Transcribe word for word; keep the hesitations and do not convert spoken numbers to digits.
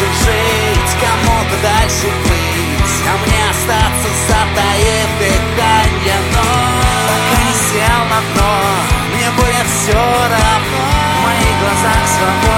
хочет жить, кому-то дальше плыть, а мне остаться, затаив дыханье. Но пока не сел на дно, мне будет все равно. В моих глазах свобода.